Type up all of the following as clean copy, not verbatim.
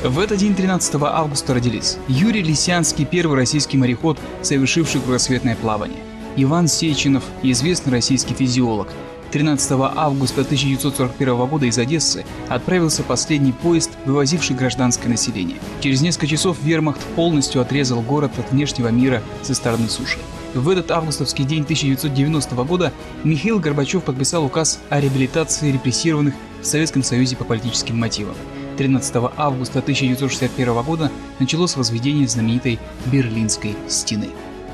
В этот день 13 августа родились Юрий Лисянский, первый российский мореход, совершивший кругосветное плавание, Иван Сеченов, известный российский физиолог. 13 августа 1941 года из Одессы отправился последний поезд, вывозивший гражданское население. Через несколько часов вермахт полностью отрезал город от внешнего мира со стороны суши. В этот августовский день 1990 года Михаил Горбачев подписал указ о реабилитации репрессированных в Советском Союзе по политическим мотивам. 13 августа 1961 года началось возведение знаменитой Берлинской стены.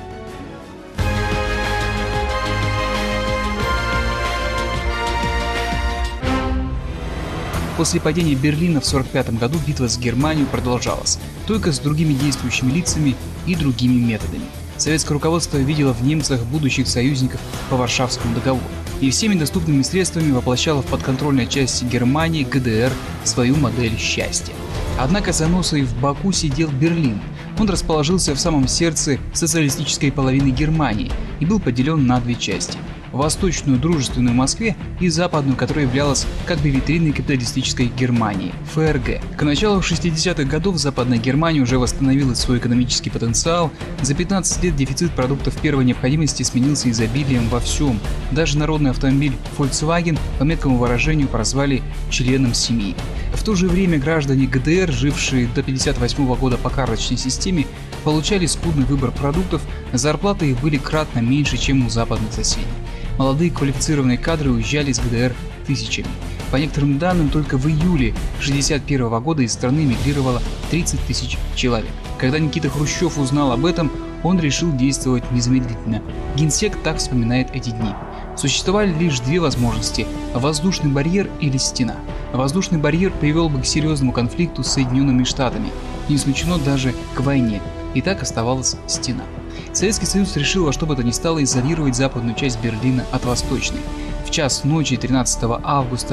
После падения Берлина в 1945 году битва с Германией продолжалась, только с другими действующими лицами и другими методами. Советское руководство видело в немцах будущих союзников по Варшавскому договору и всеми доступными средствами воплощало в подконтрольной части Германии, ГДР, свою модель счастья. Однако за носой в Баку сидел Берлин. Он расположился в самом сердце социалистической половины Германии и был поделен на две части: восточную, дружественную Москве, и западную, которая являлась как бы витриной капиталистической Германии, ФРГ. К началу 60-х годов Западная Германия уже восстановила свой экономический потенциал. За 15 лет дефицит продуктов первой необходимости сменился изобилием во всем. Даже народный автомобиль Volkswagen, по меткому выражению, прозвали членом семьи. В то же время граждане ГДР, жившие до 1958 года по карточной системе, получали скудный выбор продуктов, зарплаты их были кратно меньше, чем у западных соседей. Молодые квалифицированные кадры уезжали из ГДР тысячами. По некоторым данным, только в июле 1961 года из страны эмигрировало 30 тысяч человек. Когда Никита Хрущев узнал об этом, он решил действовать незамедлительно. Генсек так вспоминает эти дни. Существовали лишь две возможности – воздушный барьер или стена. Воздушный барьер привел бы к серьезному конфликту с Соединенными Штатами, не исключено даже к войне, и так оставалась стена. Советский Союз решил во что бы то ни стало изолировать западную часть Берлина от восточной. В час ночи 13 августа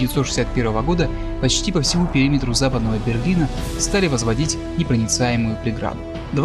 1961 года почти по всему периметру западного Берлина стали возводить непроницаемую преграду.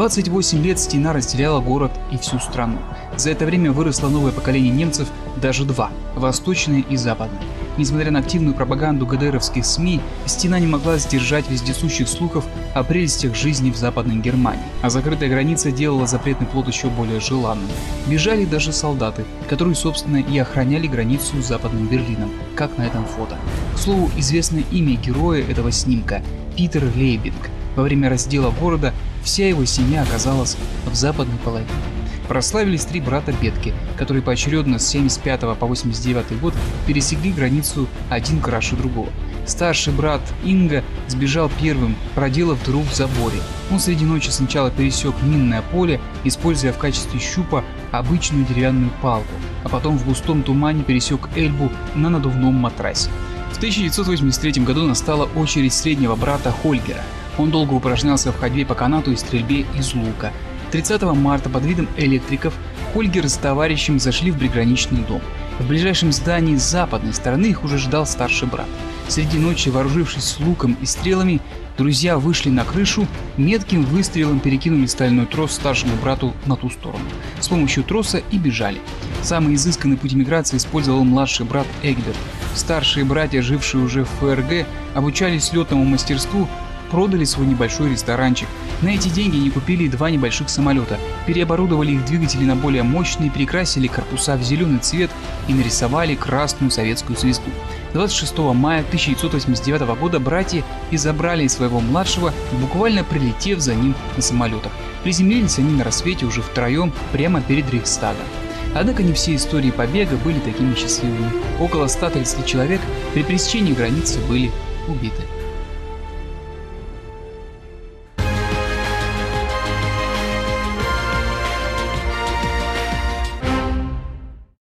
28 лет стена разделяла город и всю страну. За это время выросло новое поколение немцев, даже два – восточное и западное. Несмотря на активную пропаганду ГДРовских СМИ, стена не могла сдержать вездесущих слухов о прелестях жизни в Западной Германии, а закрытая граница делала запретный плод еще более желанным. Бежали даже солдаты, которые, собственно, и охраняли границу с Западным Берлином, как на этом фото. К слову, известно имя героя этого снимка – Питер Лейбинг. Во время раздела города вся его семья оказалась в западной половине. Прославились три брата Бетки, которые поочередно с 75 по 89 год пересекли границу один краше другого. Старший брат Инга сбежал первым, проделав дыру в заборе. Он среди ночи сначала пересек минное поле, используя в качестве щупа обычную деревянную палку, а потом в густом тумане пересек Эльбу на надувном матрасе. В 1983 году настала очередь среднего брата Хольгера. Он долго упражнялся в ходьбе по канату и стрельбе из лука. 30 марта под видом электриков Хольгер с товарищем зашли в приграничный дом. В ближайшем здании с западной стороны их уже ждал старший брат. Среди ночи, вооружившись луком и стрелами, друзья вышли на крышу, метким выстрелом перекинули стальной трос старшему брату на ту сторону. С помощью троса и бежали. Самый изысканный путь миграции использовал младший брат Эгберт. Старшие братья, жившие уже в ФРГ, обучались летному мастерству, продали свой небольшой ресторанчик. На эти деньги они купили два небольших самолета, переоборудовали их двигатели на более мощные, перекрасили корпуса в зеленый цвет и нарисовали красную советскую звезду. 26 мая 1989 года братья и забрали своего младшего, буквально прилетев за ним на самолетах. Приземлились они на рассвете уже втроем прямо перед Рейхстагом. Однако не все истории побега были такими счастливыми. Около 130 человек при пересечении границы были убиты.